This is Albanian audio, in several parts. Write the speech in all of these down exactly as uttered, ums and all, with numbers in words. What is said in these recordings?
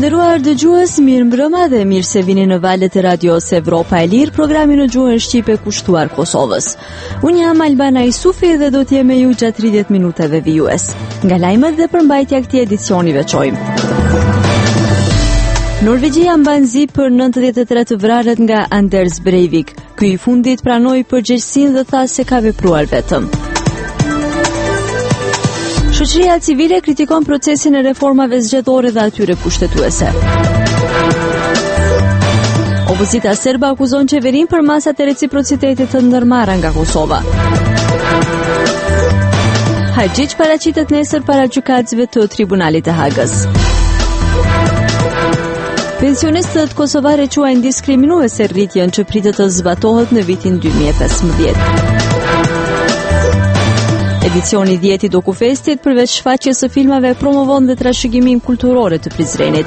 nderuar dëgjues, mirëmbrëma dhe mirë se vini në valët e radios Evropa e Lirë, programi në gjuhën shqipe kushtuar Kosovës. Unë jam Albana Isufi dhe do të jem me ju gjatë tridhjetë minutave vijues. Nga lajmet dhe përmbajtja këtij edicioni veçojmë. Norvegjia mban zi për nëntëdhjetë e tre të vrarët nga Anders Breivik. Ky i fundit pranoi përgjegjësinë dhe tha se ka vepruar vetëm. Shoqëria civile kritikon procesin e reformave zgjedhore dhe atyre kushtetuese. Opozita serbe akuzon qeverinë për masat e reciprocitetit të ndërmarra nga Kosova. Hadjiç paraqitet nesër para gjykatësve të Tribunalit të Hagës. Pensionistët kosovarë quajnë diskriminuese rritjen që pritet të zbatohet në vitin dy mijë e pesëmbëdhjetë. Edicioni dhjetë i Dokufestit përveç shfaqjes së filmave promovon dhe trashëgiminë kulturore të Prizrenit.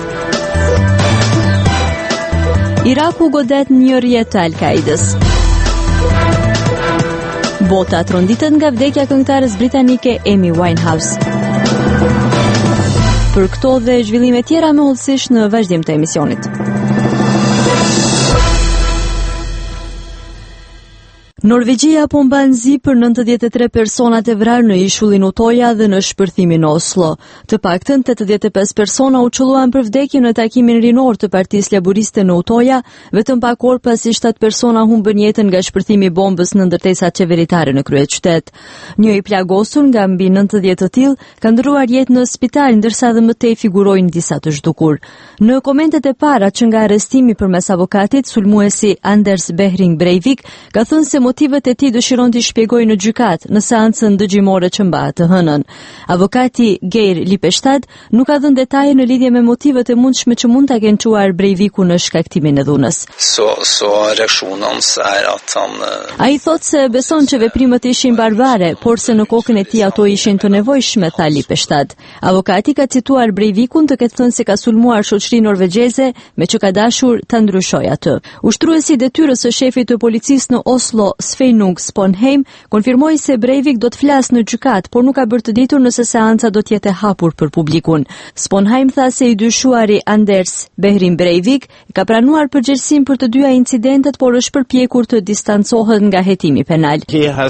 Iraku godet një rrjet të Al-Kaidës. Bota tronditet nga vdekja e këngëtares britanike Amy Winehouse. Për këto dhe zhvillime tjera më hollësisht në vazhdim të emisionit. Norvegjia po mban zi për nëntëdhjetë e tre personat e vrarë në ishullin Utoja dhe në shpërthimin në Oslo. Të paktën tetëdhjetë e pesë persona u qelluan për vdekje në takimin rinor të Partisë Laboriste në Utoja, vetëm pak orë pasi shtatë persona humbën jetën nga shpërthimi i bombës në ndërtesat qeveritare në kryeqytet. Një i plagosur nga mbi nëntëdhjetë të tillë ka ndruar jetë në spital, ndërsa dhe më tej figurojnë disa të zhdukur. Në komentet e para që nga arrestimi përmes avokatit, sulmuesi Anders Behring Breivik ka thënë se motivet e tij dëshiron t'i shpjegojë në gjykat në seancën dëgjimore që mbahet të hënën. Avokati Geir Lipestad nuk ka dhënë detaje në lidhje me motivet e mundshme që mund ta kenë çuar Breiviku në shkaktimin e dhunës. Så så reaksjonen hans er at han Ai thotë se beson që veprimet ishin barbare, por se në kokën e tij ato ishin të nevojshme, tha Lipestad. Avokati ka cituar Breivikun të ketë thënë se ka sulmuar shoqërinë norvegjeze me që ka dashur ta ndryshojë atë. Ushtruesi i detyrës së shefit të policisë në Oslo, Sveinung Sponheim, konfirmoi se Breivik do të flasë në gjykat, por nuk ka bërë të ditur nëse seanca do të jetë e hapur për publikun. Sponheim tha se i dyshuari Anders Behring Breivik ka pranuar përgjegjësinë për të dyja incidentet, por është përpjekur të distancohet nga hetimi penal.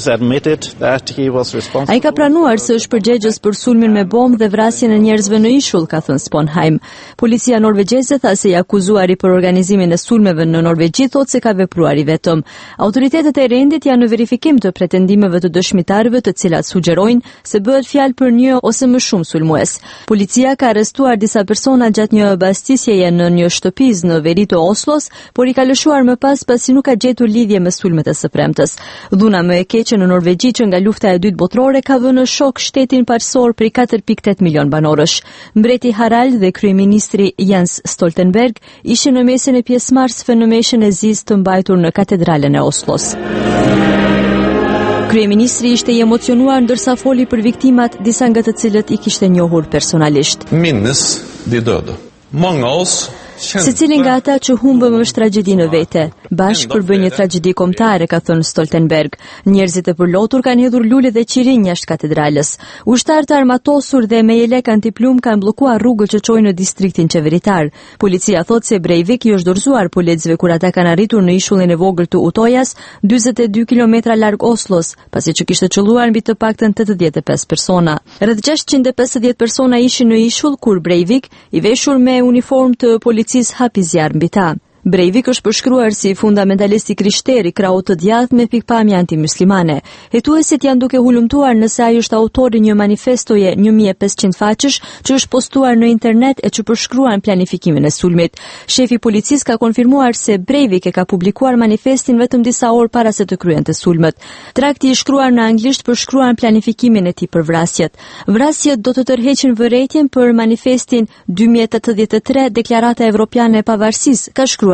Ai ka pranuar se është përgjegjës për sulmin me bombë dhe vrasjen e njerëzve në ishull, ka thënë Sponheim. Policia norvegjeze tha se i akuzuari për organizimin e sulmeve në Norvegji thotë se ka vepruar i vetëm. Autoritetet e rendit janë në verifikim të pretendimeve të dëshmitarëve, të cilat sugjerojnë se bëhet fjalë për një ose më shumë sulmues. Policia ka arrestuar disa persona gjatë një bastisjeje në një shtëpis në veri të Oslos, por i ka lëshuar më pas pasi nuk ka gjetur lidhje me sulmet e së premtes. Dhuna më e keqe në Norvegji që nga lufta e dytë botërore ka vënë në shok shtetin parësor prej katër pikë tetë milion banorësh. Mbreti Harald dhe kryeministri Jens Stoltenberg ishin në mesin e pjesëmarrësve në meshën e zis të mbajtur në katedralen e Oslos. Kryeministri ishte i emocionuar ndërsa foli për viktimat, disa nga të cilët i kishte njohur personalisht. Minnes de døde. Mange av oss Secili nga ata që humbëm është tragjedi në vete. Bashkë përbëj një tragjedi kombëtare, ka thënë Stoltenberg. Njerëzit e përlotur kanë hedhur lule dhe qirinj jashtë katedrales. Ushtarë të armatosur dhe me jelek antiplum kanë bllokuar rrugët që çojnë në distriktin qeveritar. Policia thotë se Breivik i është dorëzuar policëve kur ata kanë arritur në ishullin e vogël të Utojas, dyzet e dy kilometra larg Oslos, pasi që kishte çelluar mbi të paktën tetëdhjetë e pesë persona. Rreth gjashtëqind e pesëdhjetë persona ishin në ishull kur Breivik, i veshur me uniformë të policisë, hapi zjarr mbi ta. Breivik është përshkruar si fundamentalist i krishterë, krau të djathtë me pikpamje antimuslimane. Hetuesit janë duke hulumtuar nëse ai është autori një manifestoje një mijë e pesëqind faqesh që është postuar në internet e që përshkruan planifikimin e sulmit. Shefi i policisë ka konfirmuar se Breivik e ka publikuar manifestin vetëm disa orë para se të kryente sulmet. Trakti i shkruar në anglisht përshkruan planifikimin e tij për vrasjet. Vrasjet do të tërheqin vërejtjen për manifestin dy mijë e tetëdhjetë e tre, Deklarata Evropiane e Pavarësisë, ka shkruar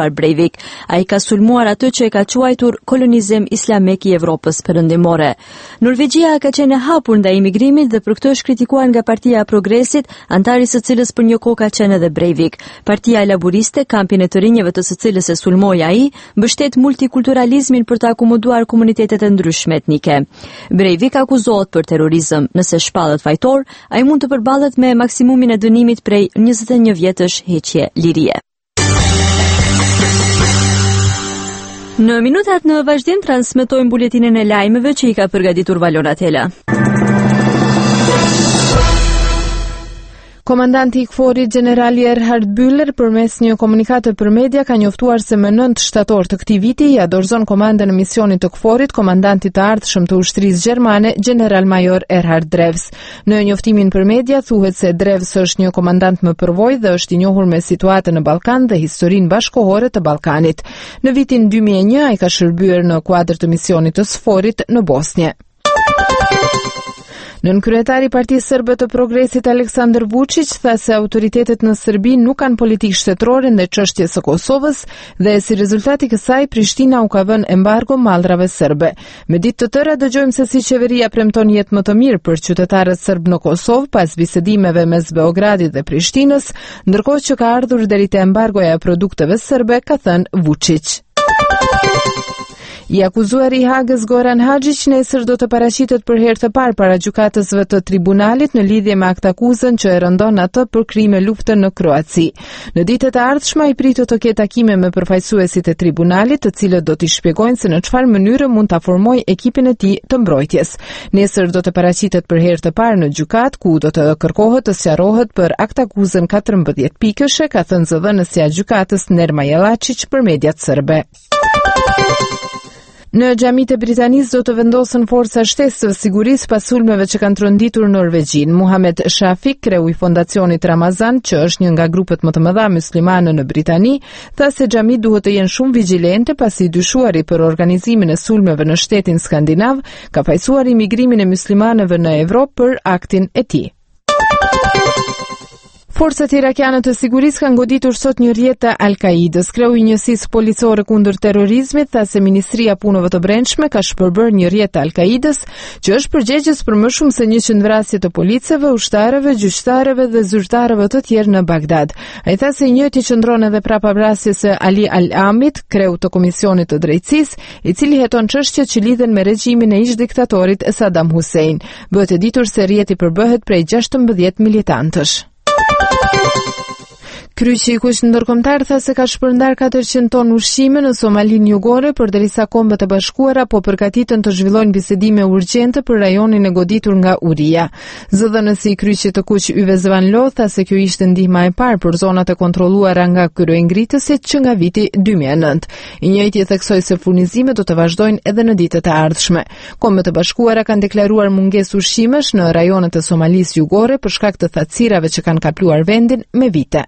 emigruar Breivik. Ai ka sulmuar atë që e ka quajtur kolonizim islamik i Evropës perëndimore. Norvegjia ka qenë e hapur ndaj imigrimit dhe për këtë është kritikuar nga Partia e Progresit, antari së cilës për një kohë ka qenë edhe Breivik. Partia Laburiste, kampin e të rinjeve të së cilës e sulmoi ai, mbështet multikulturalizmin për të akomoduar komunitetet e ndryshme etnike. Breivik akuzohet për terrorizëm. Nëse shpallet fajtor, ai mund të përballet me maksimumin e dënimit prej njëzet e një vjetësh heqje lirie. Në minutat në vazhdim transmetojmë buletinën e lajmeve që i ka përgatitur Valona Tela. Komandanti i KFOR-it generali Erhard Büller përmes një komunikate për media ka njoftuar se më nëntë shtator të këtij viti ja dorëzon komandën e misionit të KFOR-it komandantit të ardhshëm të ushtrisë gjermane general-major Erhard Drews. Në njoftimin për media thuhet se Drews është një komandant më përvojë dhe është i njohur me situatën në Ballkan dhe historinë bashkëkohore të Ballkanit. Në vitin dy mijë e një ai ka shërbyer në kuadër të misionit të SFOR-it në Bosnjë. Nën kryetari i Partisë Serbe të Progresit Aleksandar Vučić tha se autoritetet në Serbi nuk kanë politikë shtetërore ndaj çështjes së Kosovës dhe si rezultat i kësaj Prishtina u ka vënë embargo mallrave serbe. Me ditë të tëra dëgjojmë se si qeveria premton jetë më të mirë për qytetarët serb në Kosovë pas bisedimeve mes Beogradit dhe Prishtinës, ndërkohë që ka ardhur deri te embargoja e produkteve serbe, ka thënë Vučić. I akuzuar i Hagës Goran Hadžić nesër do të paraqitet për herë të parë para gjykatësve të tribunalit në lidhje me aktakuzën që e rëndon atë për krime lufte në Kroaci. Në ditët e ardhshme i pritet të ketë takime me përfaqësuesit e tribunalit, të cilët do t'i shpjegojnë se në çfarë mënyre mund ta formojë ekipin e tij të mbrojtjes. Nesër do të paraqitet për herë të parë në gjykat, ku do të kërkohet të sqarohet për aktakuzën katërmbëdhjetë pikëshe, ka thënë zëdhënësja e gjykatës Nerma Jelačić për mediat serbe. Në xhamit e Britanisë do të vendosen forca shtesë të sigurisë pas sulmeve që kanë tronditur Norvegjin. Muhamet Shafik, kreu i fondacionit Ramazan, që është një nga grupet më të mëdha muslimane në Britani, tha se xhamit duhet të jenë shumë vigjilente pasi dyshuari për organizimin e sulmeve në shtetin skandinav ka fajsuar imigrimin e muslimanëve në Evropë për aktin e tij. Forcat irakiane të sigurisë kanë goditur sot një rrjet të Al-Kaidës. Kreu i njësisë policore kundër terrorizmit tha se Ministria e Punëve të Brendshme ka shpërbërë një rrjet të Al-Kaidës që është përgjegjës për më shumë se njëqind vrasje të policëve, ushtarëve, gjyqtarëve dhe zyrtarëve të tjerë në Bagdad. Ai tha se i njëjti qëndron edhe prapa vrasjes së Ali Al-Amit, kreu të Komisionit të Drejtësisë, i cili heton çështjet që lidhen me regjimin e ish-diktatorit Saddam Hussein. Bëhet e ditur se rrjeti përbëhet prej gjashtëmbëdhjetë militantësh. Kryqi i Kuq ndërkombëtar tha se ka shpërndar katërqind ton ushqime në Somalinë Jugore, përderisa Kombët e Bashkuara po përgatiten të zhvillojnë bisedime urgjente për rajonin e goditur nga uria. Zëdhënësi i Kryqit të Kuq Yves Van Loo tha se kjo ishte ndihma e parë për zonat e kontrolluara nga kryengritësit që nga viti dy mijë e nëntë. I njëjti theksoi se furnizimet do të vazhdojnë edhe në ditët e ardhshme. Kombët e Bashkuara kanë deklaruar mungesë ushqimesh në rajonet e Somalisë Jugore për shkak të thatësirave që kanë kapluar vendin me vite.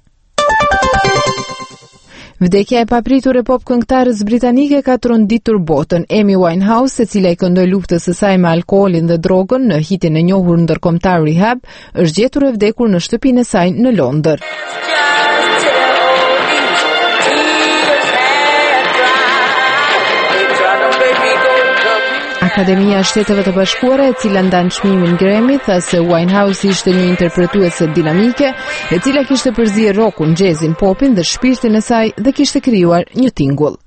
Vdekja e papritur e pop këngëtarës britanike ka tronditur botën. Amy Winehouse, e cila i këndoi luftës së saj me alkoolin dhe drogën në hitin e njohur ndërkombëtar Rehab, është gjetur e vdekur në shtëpinë e saj në Londër. Akademia e Shteteve të Bashkuara, e cila ndan çmimin Grammy, tha se Winehouse ishte një interpretuese dinamike, e cila kishte përzier rockun, jazzin, popin dhe shpirtin e saj dhe kishte krijuar një tingull.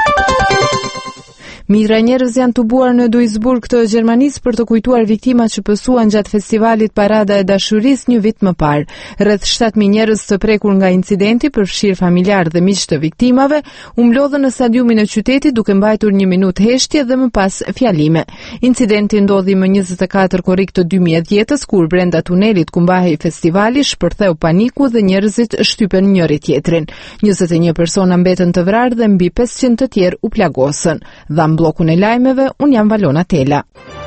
Mijëra njerëz janë tubuar në Duisburg të Gjermanisë për të kujtuar viktimat që pësuan gjatë festivalit Parada e Dashurisë një vit më parë. Rreth shtatë mijë njerëz të prekur nga incidenti, përfshirë familjar dhe miq të viktimave, u mlodhën në stadiumin e qytetit duke mbajtur një minutë heshtje dhe më pas fjalime. Incidenti ndodhi më njëzet e katër korrik të dy mijë e dhjetës, kur brenda tunelit ku mbahej festivali shpërtheu paniku dhe njerëzit shtypen njëri tjetrin. njëzet e një persona mbetën të vrarë dhe mbi pesëqind të tjerë u plagosën. Dham blokun e lajmeve, unë jam Valona Tela.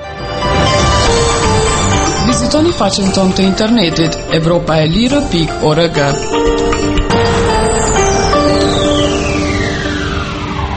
Vizitoni faqen tonë të internetit evropa e lirë pikë org.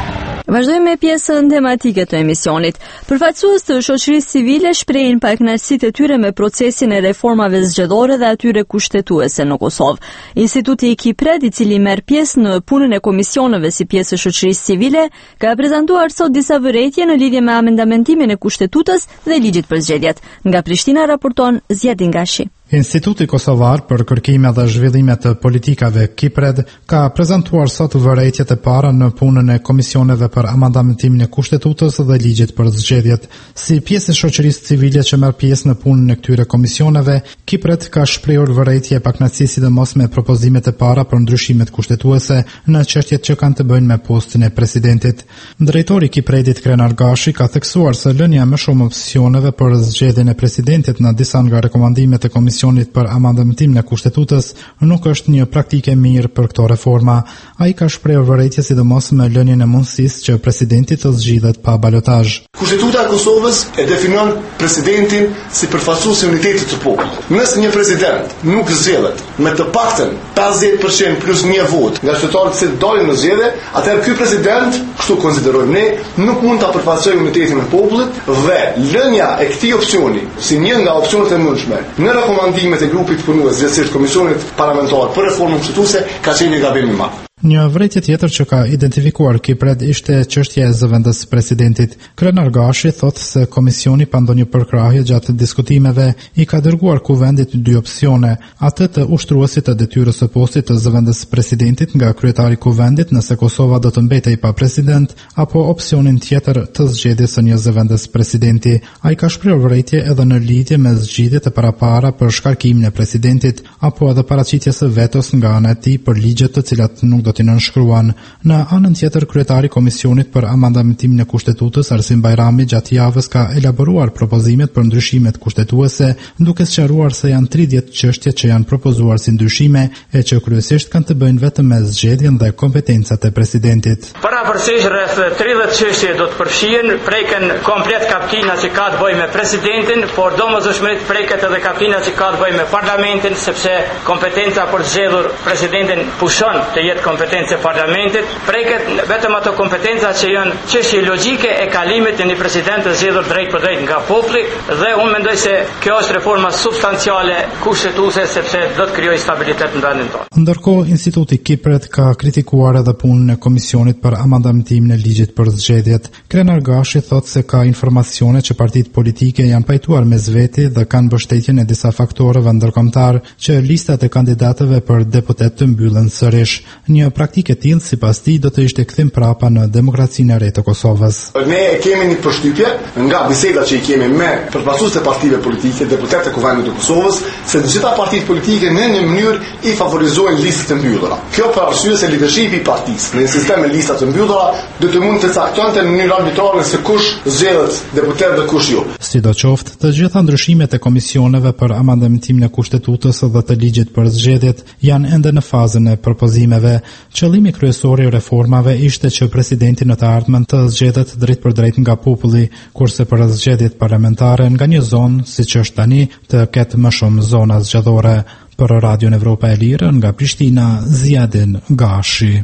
Vazhdojmë me pjesën tematike të emisionit. Përfaqësues të shoqërisë civile shprehin pakënaqësitë e tyre me procesin e reformave zgjedhore dhe atyre kushtetuese në Kosovë. Instituti i Kipred, i cili merr pjesë në punën e komisioneve si pjesë e shoqërisë civile, ka prezantuar sot disa vërejtje në lidhje me amendamentimin e kushtetutës dhe ligjit për zgjedhjet. Nga Prishtina raporton Zjedin Gashi. Instituti Kosovar për kërkime dhe zhvillime të politikave Kipred ka prezantuar sot vërejtjet e para në punën e komisioneve për amendamentimin e kushtetutës dhe ligjit për zgjedhjet. Si pjesë e shoqërisë civile që merr pjesë në punën e këtyre komisioneve, Kipred ka shprehur vërejtje e pakënaqësisë sidomos me propozimet e para për ndryshimet kushtetuese në çështjet që kanë të bëjnë me postin e presidentit. Drejtori i Kipredit Krenar Gashi ka theksuar se lënia më shumë opsioneve për zgjedhjen e presidentit në disa nga rekomandimet e komisionit për amendamentimin e kushtetutës nuk është një praktike mirë për këto reforma. Ai ka shprehur vërejtje sidomos me lënien e mundësisë që presidenti të zgjidhet pa balotazh. Kushtetuta e Kosovës e definon presidentin si përfaqësues i unitetit të popullit. Nëse një president nuk zgjedhet me të paktën pesëdhjetë përqind plus një vot nga qytetarët që dalin në zgjedhje, atëherë ky president, kështu konsiderojmë ne, nuk mund ta përfaqësojë unitetin e popullit dhe lënia e këtij opsioni si një nga opsionet e mundshme në rekomandimet e grupit punues drejtësisht Komisionit Parlamentar për Reformën Kushtetuese ka qenë një gabim i madh. Një vërejtje tjetër që ka identifikuar Kipred ishte çështja e zëvendës së presidentit. Krenar Gashi thotë se komisioni pa ndonjë përkrahje gjatë diskutimeve i ka dërguar kuvendit dy opsione, atë të ushtruesit të detyrës së postit të zëvendës së presidentit nga kryetari i kuvendit nëse Kosova do të mbetej pa president, apo opsionin tjetër të zgjedhjes së një zëvendës presidenti. Ai ka shprehur vërejtje edhe në lidhje me zgjidhjet e parapara për shkarkimin e presidentit apo edhe paraqitjes së vetos nga ana e tij për ligjet të cilat nuk do t'i nënshkruan. Në anën tjetër, kryetari i Komisionit për amendamentimin e kushtetutës Arsim Bajrami gjatë javës ka elaboruar propozimet për ndryshimet kushtetuese, duke sqaruar se janë tridhjetë çështje që janë propozuar si ndryshime e që kryesisht kanë të bëjnë vetëm me zgjedhjen dhe kompetencat e presidentit. Parapërsisht rreth tridhjetë çështje do të përfshihen, preken komplet kaptina që ka të bëjë me presidentin, por domosdoshmërisht preket edhe kaptina që ka të bëjë me parlamentin, sepse kompetenca për zgjedhur presidentin pushon të jetë kompetencë e parlamentit, preket vetëm ato kompetenca që janë çështje logjike e kalimit të një presidenti zgjedhur drejt për drejt nga populli, dhe unë mendoj se kjo është reforma substanciale kushtetuese sepse do të krijojë stabilitet në vendin tonë. Ndërkohë, Instituti Kipred ka kritikuar edhe punën e Komisionit për amendamentimin e ligjit për zgjedhjet. Krenar Gashi thotë se ka informacione që partitë politike janë pajtuar mes veti dhe kanë mbështetjen e disa faktorëve ndërkombëtar që listat e kandidatëve për deputet të mbyllen sërish. Një praktike tillë sipas tij do të ishte kthim prapa në demokracinë e re të Kosovës. Ne kemi një përshtypje nga bisedat që i kemi me përfaqësues të partive politike, deputetë të Kuvendit të Kosovës, se të gjitha partitë politike në një mënyrë i favorizojnë listat e mbyllura. Kjo për arsye se leadershipi i partisë në sistem me listat e mbyllura do të mund të caktonte në mënyrë arbitrare se kush zgjedhet deputet dhe kush jo. Sidoqoftë, të gjitha ndryshimet e komisioneve për amendamentimin e kushtetutës dhe të ligjit për zgjedhjet janë ende në fazën e propozimeve. Qëllimi kryesor i reformave ishte që presidenti në të ardhmen të zgjedhet drejt për drejt nga populli, kurse për zgjedhjet parlamentare nga një zonë, siç është tani, të ketë më shumë zona zgjedhore. Për Radion Evropa e Lirë, nga Prishtina, Zjedin Gashi.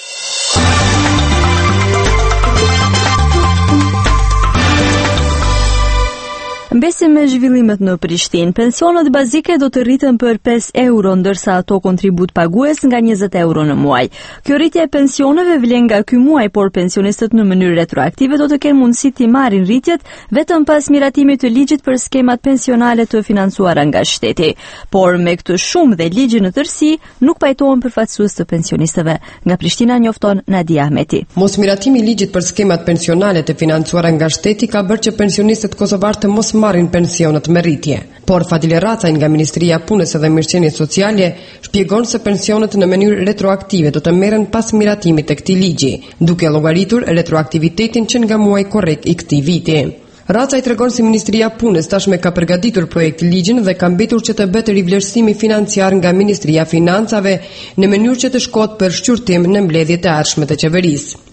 Mbesim me zhvillimet në Prishtinë. Pensionet bazike do të rriten për pesë euro, ndërsa ato kontribut pagues nga njëzet euro në muaj. Kjo rritje e pensioneve vlen nga ky muaj, por pensionistët në mënyrë retroaktive do të kenë mundësi të marrin rritjet vetëm pas miratimit të ligjit për skemat pensionale të financuara nga shteti. Por me këtë shumë dhe ligjin në tërësi nuk pajtohen përfaqësues të pensionistëve. Nga Prishtina njofton Nadia Ahmeti. Mosmiratimi i ligjit për skemat pensionale të financuara nga shteti ka bërë që pensionistët kosovar të mos marrin pensionet me rritje. Por Fadile Racaj nga Ministria e Punës dhe Mirëqenies Sociale shpjegon se pensionet në mënyrë retroaktive do të merren pas miratimit të këtij ligji, duke llogaritur retroaktivitetin që nga muaji korrekt i këtij viti. Racaj tregon se Ministria e Punës tashmë ka përgatitur projekt ligjin dhe ka mbetur që të bëhet rivlerësimi financiar nga Ministria e Financave në mënyrë që të shkohet për shqyrtim në mbledhjet e ardhshme të qeverisë.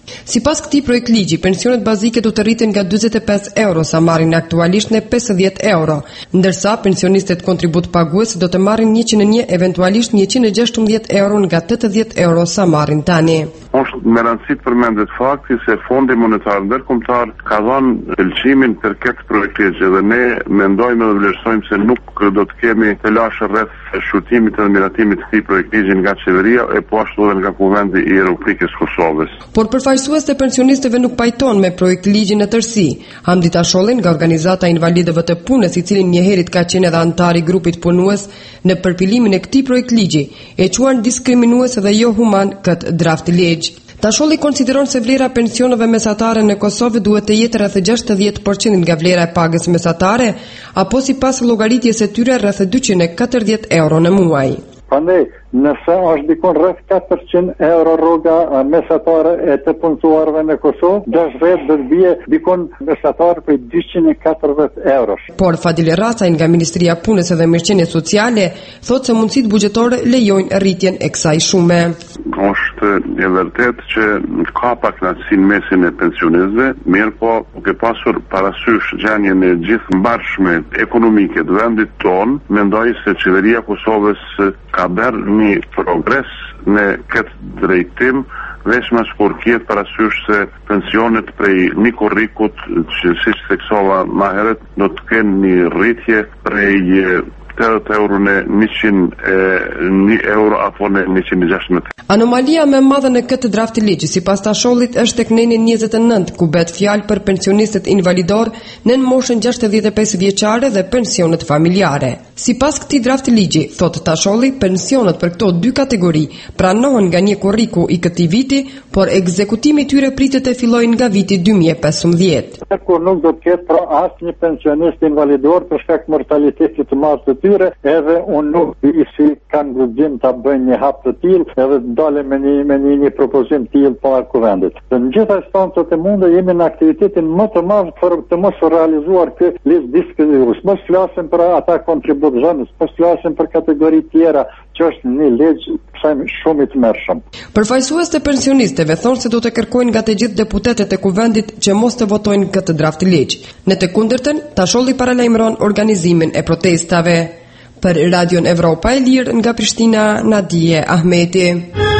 Sipas këtij projekt ligji, pensionet bazike do të rriten nga dyzet e pesë euro sa marrin aktualisht në pesëdhjetë euro, ndërsa pensionistët kontribut pagues do të marrin njëqind e një eventualisht njëqind e gjashtëmbëdhjetë euro nga tetëdhjetë euro sa marrin tani. Është me rëndësi të përmendet fakti se Fondi Monetar Ndërkombëtar ka dhënë pëlqimin për këtë projekt ligji dhe ne mendojmë dhe vlerësojmë se nuk do të kemi të lashë rreth shurtimit dhe miratimit të këtij projekti ligji nga qeveria e po ashtu edhe nga Kuvendi i Republikës Kosovës. Por përfaqësues të pensionistëve nuk pajton me projekt ligjin në tërësi. Hamdi Tasholli nga Organizata e Invalidëve të Punës, i cili një herët ka qenë edhe antar i grupit punues në përpilimin e këtij projekt ligji, e quan diskriminues dhe jo human këtë draft ligj. Tasholli konsideron se vlera e pensioneve mesatare në Kosovë duhet të jetë rreth gjashtëdhjetë përqind nga vlera e pagës mesatare, apo sipas llogaritjes së tyre rreth dyqind e katërdhjetë euro në muaj. Prandaj, nëse është dikon rreth katërqind euro rroga mesatare e të punësuarve në Kosovë, dashvet do të bie dikon mesatare për dyqind e katërdhjetë euro. Por Fadil Racaj nga Ministria e Punës dhe Mirëqenies Sociale thotë se mundësitë buxhetore lejojnë rritjen e kësaj shume. Është e vërtet që ka pak knatësi në mesin e pensionistëve, mirë po duke pasur parasysh gjendjen e gjithë mbarshme ekonomike të vendit tonë, mendoj se qeveria e Kosovës ka bërë një progres në këtë drejtim, veç mas kur kjetë parasysh se pensionet prej një korrikut që si që theksova ma heret do të kenë një rritje prej tetëdhjetë euro në njëqind e një euro apo në njëqind e gjashtëmbëdhjetë. Anomalia më e madhe në këtë draft ligji, sipas Tashollit, është tek neni njëzet e nëntë, ku bëhet fjalë për pensionistët invalidor në moshën gjashtëdhjetë e pesë vjeçare dhe pensionet familjare. Sipas këtij draft ligji, thotë Tasholli, pensionet për këto dy kategori pranohen nga një korriku i këtij viti, por ekzekutimi i tyre pritet të fillojë nga viti dy mijë e pesëmbëdhjetë. Kur nuk do të ketë pra asnjë pensionist invalidor për shkak të mortalitetit të madh të tyre, edhe unë nuk di si kanë guxim ta bëjnë një hap të tillë, edhe dalë me një me një, një propozim të tillë para Kuvendit. Në gjitha instancët e mundë jemi në aktivitetin më të madh për të mos realizuar këtë listë diskriminacioni. Mos flasim për ata kontribucionës, mos flasim për kategori tjera që është një ligj shumë i tmerrshëm. Përfaqësues të pensionistëve thonë se do të kërkojnë nga të gjithë deputetët e Kuvendit që mos të votojnë këtë draft ligj. Në të kundërtën, Tasholli paralajmëron organizimin e protestave. Për Radion Evropa e Lirë nga Prishtina, Nadije Ahmeti.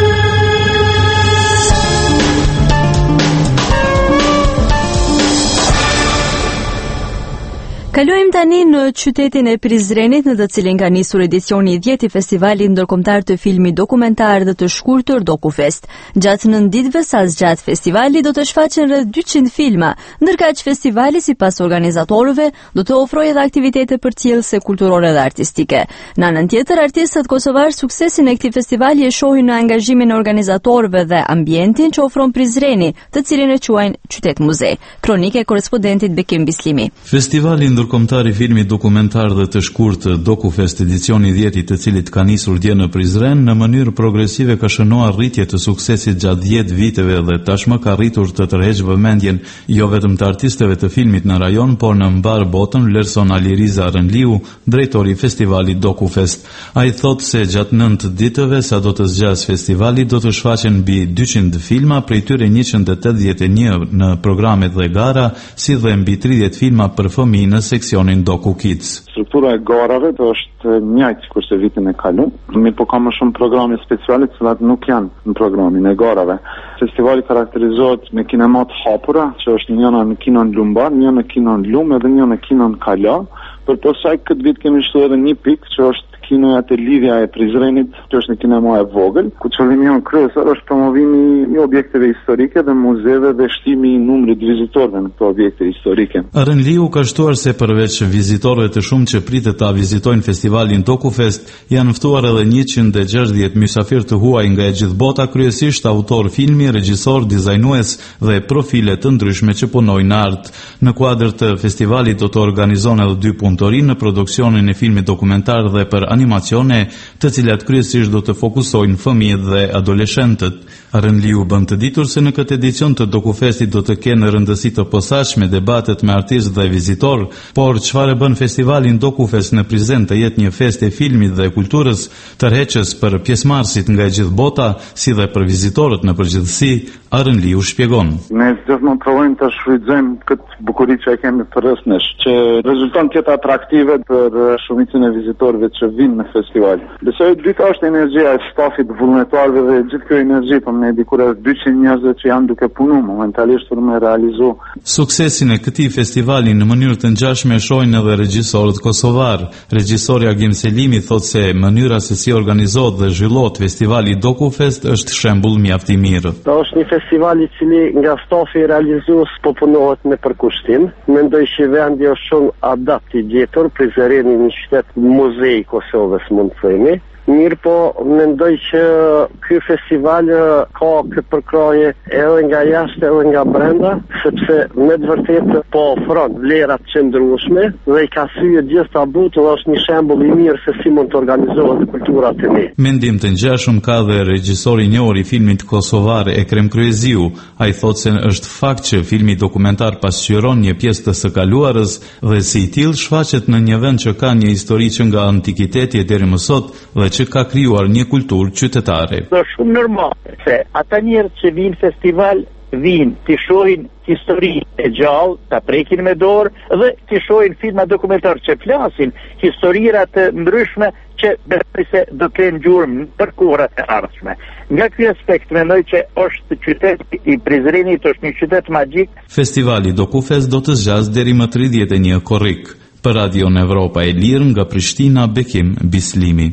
Kalojmë tani në qytetin e Prizrenit, në të cilin ka nisur edicioni i dhjetë i festivalit ndërkombëtar të filmit dokumentar dhe të shkurtër DokuFest. Gjatë nëntë ditëve sa zgjat festivali do të shfaqen rreth dyqind filma, ndërkaq festivali sipas organizatorëve do të ofrojë edhe aktivitete përcjellëse kulturore dhe artistike. Në anën tjetër, artistët kosovar suksesin e këtij festivali e shohin në angazhimin e organizatorëve dhe ambientin që ofron Prizreni, të cilin e quajnë qytet muze. Kronike e korrespondentit Bekim Bislimi. Festivali ndërkombëtar i filmit dokumentar dhe të shkurtë DokuFest edicioni i dhjetë, të cilit ka nisur dje në Prizren, në mënyrë progresive ka shënuar rritje të suksesit gjatë dhjetë viteve dhe tashmë ka rritur të tërheqë vëmendjen jo vetëm të artistëve të filmit në rajon, por në mbar botën, vlerëson Aliriza Rënliu, drejtori i festivalit DokuFest. Ai thotë se gjatë nëntë ditëve sa do të zgjas festivali do të shfaqen mbi dyqind filma, prej tyre njëqind e tetëdhjetë e një në programet dhe gara, si dhe mbi tridhjetë filma për fëmijë në seksionin Doku Kids. Struktura e garave do është njëjtë sikur se vitin e kaluar, mirë po ka më shumë programe speciale të cilat nuk janë në programin e garave. Festivali karakterizohet me kinema të hapura, që është njëna në kinon Lumbar, njëna në kinon Lum edhe njëna në kinon Kala. Për posaj këtë vit kemi shtu edhe një pikë që është kinoja të lidhja e Prizrenit, që është në kinema e vogël, ku qëllimi jonë kryesor është promovimi i objekteve historike dhe muzeve dhe shtimi i numrit vizitorëve në këto objekte historike. Rënliu ka shtuar se përveç vizitorëve të shumë që pritet ta vizitojnë festivalin DokuFest, janë ftuar edhe njëqind e gjashtëdhjetë mysafir të huaj nga e gjithë bota, kryesisht autor filmi, regjisor, dizajnues dhe profile të ndryshme që punojnë në art. Në kuadër të festivalit do të organizon edhe dy punëtori në produksionin e filmit dokumentar dhe për animacione, të cilat kryesisht do të fokusojnë fëmijët dhe adoleshentët. Rënliu bën të ditur se në këtë edicion të DokuFestit do të kenë rëndësi të posaçme debatet me artistë dhe vizitor, por çfarë bën festivalin DokuFest në Prizren të jetë një fest e filmit dhe kulturës, tërheqës për pjesëmarrësit nga e gjithë bota, si dhe për vizitorët në përgjithësi, Arënliu shpjegon. Ne gjithmonë provojmë të shfrytëzojmë këtë bukuri që e kemi përreth nesh, që rezulton të jetë atraktive për shumicën e vizitorëve që vinë në festival. Besoj e dyta është energjia e stafit vullnetarëve dhe gjithë kjo energji, po ne dikur është dyqind njerëz që janë duke punuar momentalisht për me realizu. Suksesin e këtij festivali në mënyrë të ngjashme e shohin edhe regjisorët kosovar. Regjisori Agim Selimi thotë se mënyra se si organizohet dhe zhvillohet festivali Dokufest është shembull mjaft i mirë. Është një festival i cili nga stafi realizues po punohet me përkushtim. Mendoj që vendi është shumë adapt i gjetur për zërimin e një qytet muzei Kosovës, mund të themi. Mirë po, mendoj që ky festival ka këtë përkraje edhe nga jashtë edhe nga brenda, sepse me të vërtetë po ofron vlera të qëndrueshme dhe i ka thyer gjithë tabut dhe është një shembull i mirë se si mund të organizohet kultura te ne. Mendim të ngjashëm ka dhe regjisori i njohur i filmit kosovar Ekrem Kryeziu. Ai thotë se është fakt që filmi dokumentar pasqyron një pjesë të së kaluarës dhe si i tillë shfaqet në një vend që ka një histori që nga antikiteti deri më sot dhe që ka krijuar një kulturë qytetare. Është shumë normal se ata njerëz që vinë festival vinë të shohin histori e gjallë, ta prekin me dorë dhe të shohin filma dokumentar që flasin historira të ndryshme që besoj se do të kenë gjurmë për kohrat e ardhshme. Nga ky aspekt mendoj që është qyteti i Prizrenit është një qytet magjik. Festivali Dokufest do të zgjasë deri më tridhjetë e një korrik. Për Radio Evropa e Lirë nga Prishtina, Bekim Bislimi.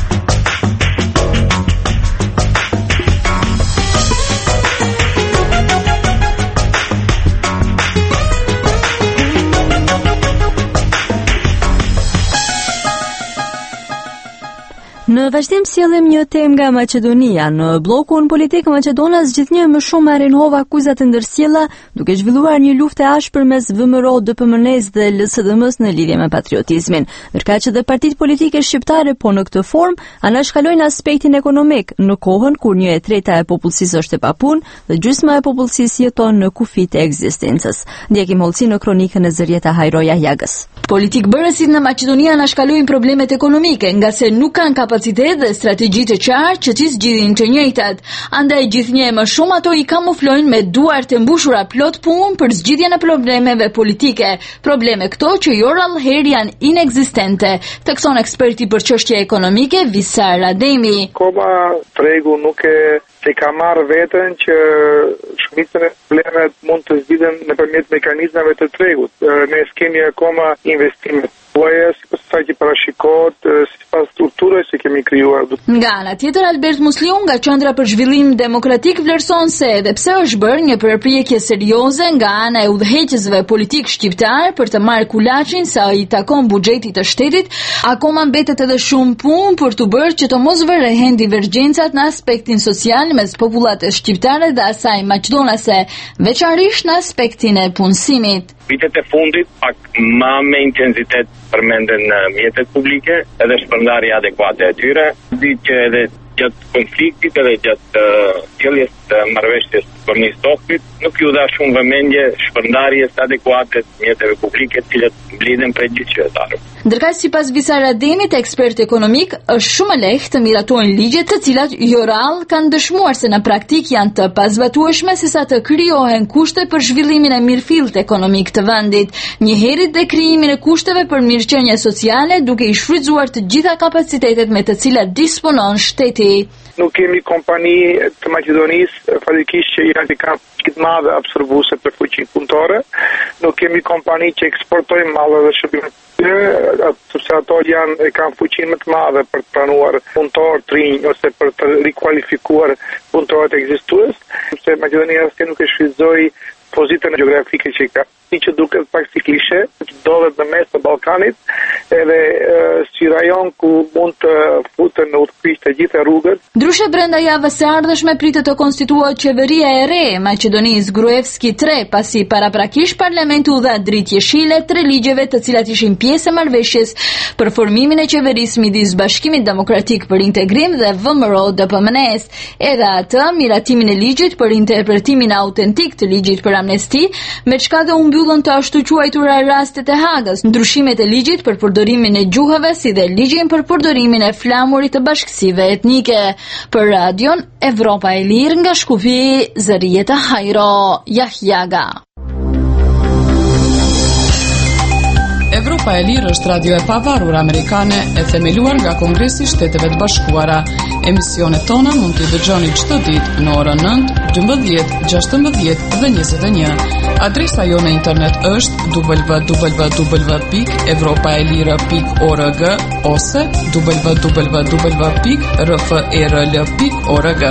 Në vazhdim sjellim një temë nga Maqedonia. Në bllokun politik Maqedona zgjidhni më shumë arrinova akuzat të ndërsjella, duke zhvilluar një luftë e ashpër mes V M R O, D P M N-s dhe L S D M-s në lidhje me patriotizmin. Ndërkaq që dhe partitë politike shqiptare po në këtë formë anashkalojnë aspektin ekonomik në kohën kur një e treta e popullsisë është e papunë dhe gjysma e popullsisë jeton në kufitë e ekzistencës. Ndjekim hollësi në kronikën e Zërieta Hajroja Jagës. Politikbërësit në Maqedoni anashkalojnë problemet ekonomike, nga se nuk kanë kapacitet dhe strategji të qartë që të zgjidhin të njëjtat. Andaj gjithnjë më shumë ato i kamuflojnë me duart të mbushura plot punë për zgjidhjen e problemeve politike. Probleme këto që jo rallëherë janë inekzistente, thekson eksperti për çështje ekonomike Visar Ademi. Koma tregu nuk e se ka marrë vetën që shumicën e problemet mund të zgjidhen nëpërmjet mekanizmave të tregut. Ne skemi akoma investimet tuaja, si pas sa që parashikohet, si pas strukturës që kemi krijuar. Nga ana tjetër, Albert Musliu nga Qendra për Zhvillim Demokratik vlerëson se edhe pse është bërë një përpjekje serioze nga ana e udhëheqësve politik shqiptar për të marrë kulaçin sa i takon buxhetit të shtetit, akoma mbetet edhe shumë punë për të bërë që të mos vërehen divergjencat në aspektin social mes popullatës shqiptare dhe asaj maqedonase, veçanërisht në aspektin e punësimit. Vitet e fundit pak më me intensitet përmenden në mjetet publike edhe shpërndarja adekuate e tyre. Di që edhe gjatë konfliktit edhe gjatë sjelljes të marrëveshjes për një stokit nuk ju dha shumë vëmendje shpërndarjes adekuate të mjeteve publike, të cilat mblidhen prej gjithë qytetarëve. Ndërkaq sipas Visar Ademit, ekspert ekonomik, është shumë e lehtë të miratohen ligje të cilat jo rall kanë dëshmuar se në praktik janë të pazbatueshme sesa të krijohen kushte për zhvillimin e mirëfillt ekonomik të vendit, njëherë dhe krijimin e kushteve për mirëqenie sociale duke i shfrytzuar të gjitha kapacitetet me të cilat disponon shteti. Nuk kemi kompani të Maqedonisë fatikisht që janë të kanë të madhe absorbuese për fuqinë punëtore. Nuk kemi kompani që eksportojnë mallë dhe shërbime, sepse ato janë e kanë fuqinë më të madhe për të pranuar punëtorë të rinj ose për të rikualifikuar punëtorët ekzistues, sepse Maqedonia nuk e shfrytëzoi pozitën gjeografike që ka, që duket pak si klishe, që ndodhet në mes të Ballkanit, edhe e, si rajon ku mund të futen në udhëheqësh të gjitha rrugët. Ndryshe brenda javës së ardhshme pritet të konstituohet qeveria e re e Maqedonisë Gruevski tre, pasi paraprakish parlamenti u dha dritë jeshile tre ligjeve të cilat ishin pjesë e marrëveshjes për formimin e qeverisë midis Bashkimit Demokratik për Integrim dhe V M R O D P M N-s. Edhe atë miratimin e ligjit për interpretimin autentik të ligjit për amnesti, me çka dhe u mbyllën të ashtu quajtura rastet e Hagës, ndryshimet e ligjit për përdorimin e gjuhave si dhe ligjin për përdorimin e flamurit të bashkësisë pasuesive etnike. Për radion Evropa e Lirë nga Shkupi, Zërieta Hajro, Jahjaga. Evropa e Lirë është radio e pavarur amerikane e themeluar nga Kongresi i Shteteve të Bashkuara. Emisionet tona mund t'i dëgjoni çdo ditë në orën nëntë, dymbëdhjetë, gjashtëmbëdhjetë dhe njëzet e një. Adresa jo në internet është w w w pikë evropaelira pikë org ose w w w pikë r f e r l pikë org.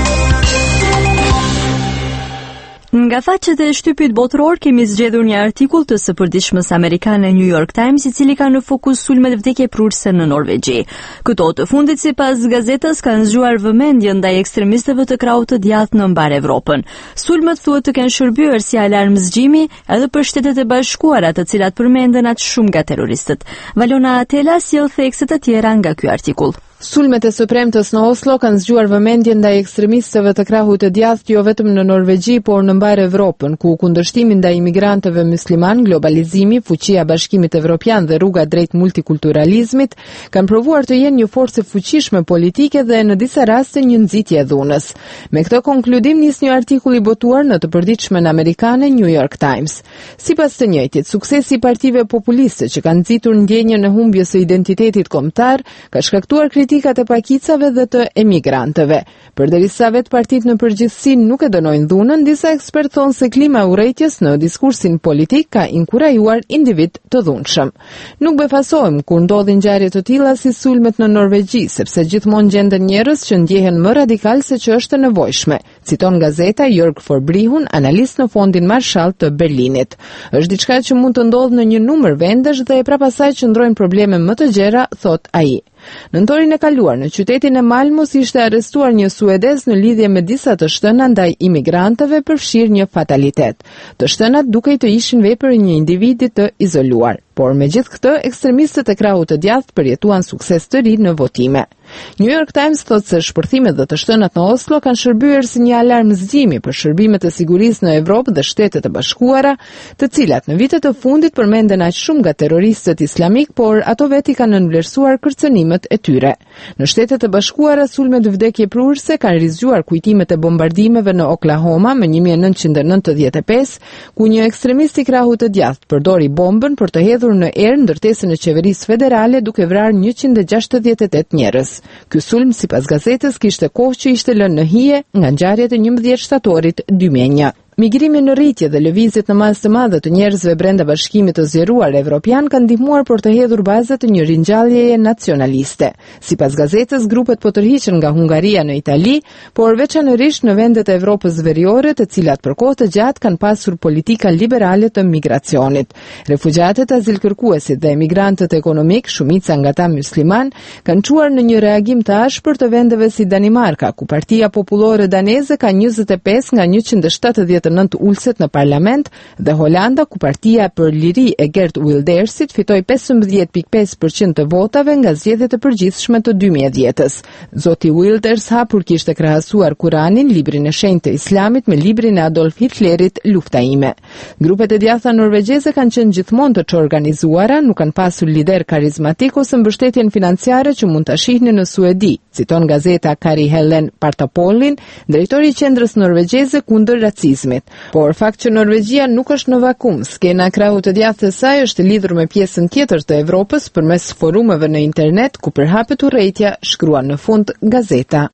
Nga faqet e shtypit botëror kemi zgjedhur një artikull të së përditshmës amerikane New York Times, i cili ka në fokus sulmet vdekje prurse në Norvegji. Këto të fundit, sipas gazetës, kanë zgjuar vëmendjen ndaj ekstremistëve të krahut të djathtë në mbar Evropën. Sulmet thuhet të kenë shërbyer si alarm zgjimi edhe për Shtetet e Bashkuara, të cilat përmenden aq shumë nga terroristët. Valona Atela sjell thekset e tjera nga ky artikull. Sulmet e së premtës në Oslo kanë zgjuar vëmendjen ndaj ekstremistëve të krahut të djathtë jo vetëm në Norvegji, por në mbar Evropën, ku kundërshtimi ndaj imigrantëve musliman, globalizimi, fuqia Bashkimit Evropian dhe rruga drejt multikulturalizmit kanë provuar të jenë një forcë fuqishme politike dhe në disa raste një nxitje e dhunës. Me këtë konkludim nis një artikull i botuar në të përditshmen amerikane New York Times. Sipas të njëjtit, suksesi i partive populiste që kanë nxitur ndjenjën e humbjes së identitetit kombëtar ka shkaktuar kritikat e pakicave dhe të emigrantëve. Përderisa vetë partitë në përgjithësi nuk e dënojnë dhunën, disa ekspertë thonë se klima e urrejtjes në diskursin politik ka inkurajuar individ të dhunshëm. Nuk befasohem kur ndodhin ngjarje të tilla si sulmet në Norvegji, sepse gjithmonë gjenden njerëz që ndjehen më radikal se që është e nevojshme, citon gazeta Jörg Forbrihun, analist në Fondin Marshall të Berlinit. Është diçka që mund të ndodhë në një numër vendesh dhe e prapasaj qëndrojnë probleme më të gjera, thot ai. Në nëntorin e kaluar, në qytetin e Malmos ishte arrestuar një suedez në lidhje me disa të shtëna ndaj imigrantëve, përfshirë një fatalitet. Të shtënat dukej të ishin vepër e një individi të izoluar, por me gjithë këtë, ekstremistët e krahut të djathtë përjetuan sukses të ri në votime. New York Times thotë se shpërthimet dhe të shtënat në Oslo kanë shërbyer si një alarm zgjimi për shërbimet e sigurisë në Evropë dhe Shtetet e Bashkuara, të cilat në vitet të fundit përmenden aq shumë nga terroristët islamik, por ato veti kanë nënvlerësuar kërcënimet e tyre. Në Shtetet e Bashkuara, sulmet vdekje prurse kanë rizgjuar kujtimet e bombardimeve në Oklahoma më një mijë e nëntëqind e nëntëdhjetë e pesë, ku një ekstremist i krahut të djathtë përdori bombën për të hedhur në erë ndërtesën e qeverisë federale, duke vrarë njëqind e gjashtëdhjetë e tetë njerëz. Ky sulm, sipas gazetës, kishte kohë që ishte lënë në hije nga ngjarjet e njëmbëdhjetë shtatorit dy mijë e një. Migrimi në rritje dhe lëvizjet në masë të madhe të njerëzve brenda Bashkimit të Zgjeruar Evropian kanë ndihmuar për të hedhur bazat të një ringjalljeje nacionaliste. Sipas gazetës, grupet po tërhiqen nga Hungaria në Itali, por veçanërisht në vendet e Evropës veriore, të cilat për kohë të gjatë kanë pasur politika liberale të migracionit. Refugjatët, azilkërkuesit dhe emigrantët ekonomik, shumica nga ta musliman, kanë çuar në një reagim të ashpër të vendeve si Danimarka, ku Partia Popullore Daneze ka njëzet e pesë nga njëqind e shtatëdhjetë e nëntë ulëset në parlament, dhe Holanda, ku Partia për Liri e Geert Wildersit fitoi pesëmbëdhjetë pikë pesë përqind të votave nga zgjedhjet e përgjithshme të dy mijë e dhjetës. Zoti Wilders hapur kishte krahasuar Kuranin, librin e shenjtë të Islamit, me librin e Adolf Hitlerit, Lufta ime. Grupet e djathta norvegjeze kanë qenë gjithmonë të çorganizuara, nuk kanë pasur lider karizmatik ose mbështetjen financiare që mund ta shihni në Suedi, citon gazeta Kari Helen Partapollin, drejtori i qendrës norvegjeze kundër racizmit. Por fakt që Norvegjia nuk është në vakum, skena e krahut të djathtë e saj është lidhur me pjesën tjetër të Evropës përmes forumeve në internet ku përhapet urrejtja, shkruan në fund gazeta.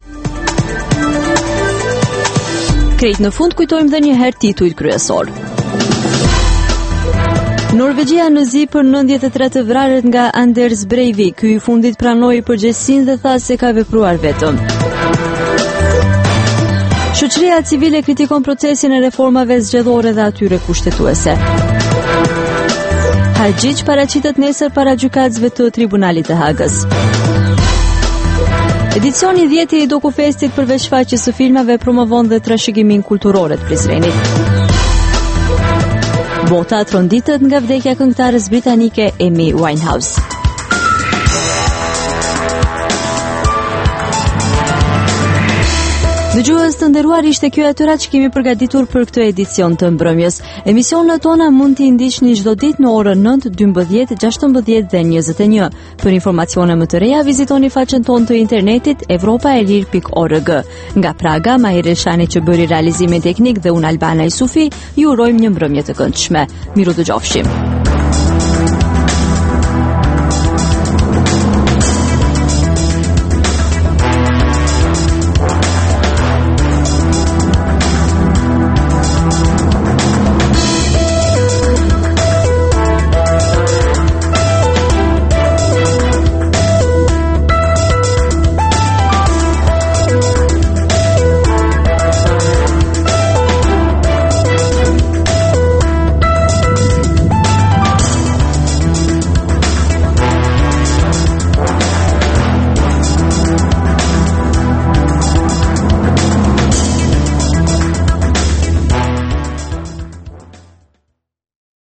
Krejt në fund kujtojmë dhe një herë titujt kryesor. Norvegjia në zi për nëntëdhjetë e tre të vrarët nga Anders Breivik. Ky i fundit pranoi përgjegjësinë dhe tha se ka vepruar vetëm. Shoqëria civile kritikon procesin e reformave zgjedhore dhe atyre kushtetuese. Haxhiç paraqitet nesër para gjykatësve të Tribunalit të Hagës. Edicioni dhjetë i Dokufestit përveç shfaqjes së filmave promovon dhe trashëgimin kulturor të Prizrenit. Bota tronditet nga vdekja e këngëtares britanike Amy Winehouse. Dëgjues të nderuar, ishte ky atyra që kemi përgatitur për këtë edicion të mbrëmjes. Emisionet tona mund t'i ndiqni çdo ditë në orën nëntë, dymbëdhjetë, gjashtëmbëdhjetë dhe njëzet e një. Për informacione më të reja, vizitoni faqen tonë të internetit evropaelir pikë org. Nga Praga, Mahir Elshani që bëri realizimin teknik dhe unë Albana Isufi, ju urojmë një mbrëmje të këndshme. Miru dëgjofshim.